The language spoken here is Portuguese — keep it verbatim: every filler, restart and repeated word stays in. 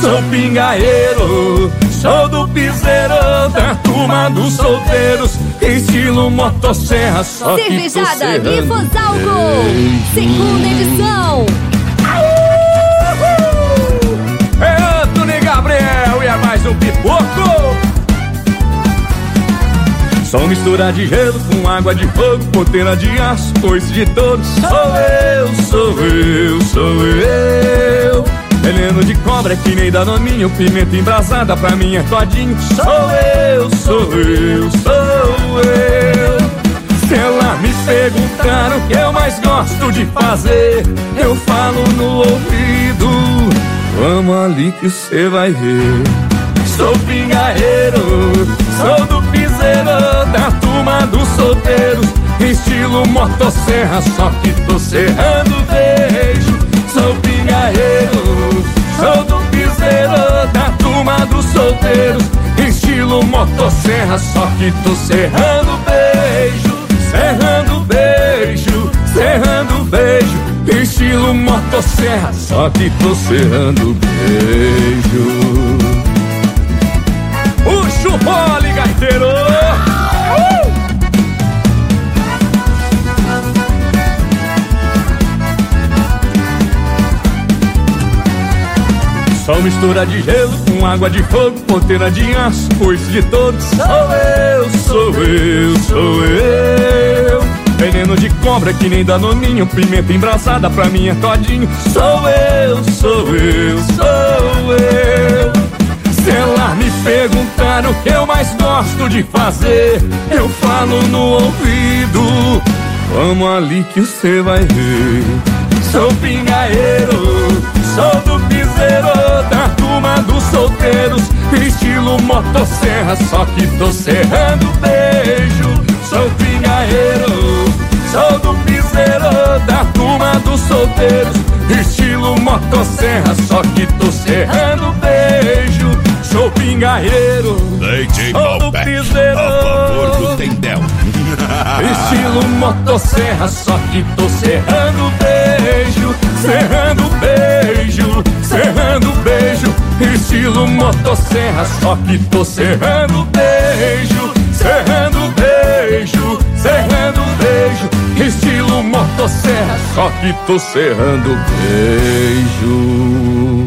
Sou pingaeiro, sou do piseiro, da turma dos solteiros, estilo motosserra, só que tô Cervejada serrando Nifozalco, segunda edição. É Antônio Gabriel e é mais um pipoco. Só mistura de gelo com água de fogo, ponteira de aço, coice de touro. Sou eu, sou eu, sou eu. Veneno de cobra é que nem danoninho, pimenta embrasada pra mim é todinho. Sou eu, sou eu, sou eu. Se ela me perguntar o que eu mais gosto de fazer, eu falo no ouvido: vamos ali que cê vai ver. Sou pingaeiro, sou do piseiro, da turma dos solteiros, estilo motosserra, só que tô serrando beijo. Sou pingaeiro, sou do piseiro, da turma dos solteiros, estilo motosserra, só que tô serrando beijo. Serrando beijo, serrando beijo, estilo motosserra, só que tô serrando beijo. Puxa o fole, gaiteiro! Uh! Só mistura de gelo com água de fogo, ponteira de aço, coice de touro. Sou eu, sou eu, sou eu. Veneno de cobra que nem danoninho, pimenta embrasada pra mim é todinho. Sou eu, sou eu, sou eu. Se ela me perguntar o que eu mais gosto de fazer, eu falo no ouvido: vamos ali que cê vai ver. Sou pingaeiro, sou do piseiro, da turma dos solteiros, estilo motosserra, só que tô serrando beijo. Sou pingaeiro, sou do piseiro, da turma dos solteiros, estilo motosserra, só que tô serrando beijo. Sou pingaeiro, sou do piseiro, a favor do Tendel. estilo motosserra, só que tô serrando beijo. Serrando beijo, serrando beijo, estilo motosserra, só que tô serrando beijo. Serrando beijo, serrando beijo, estilo motosserra, só que tô serrando beijo.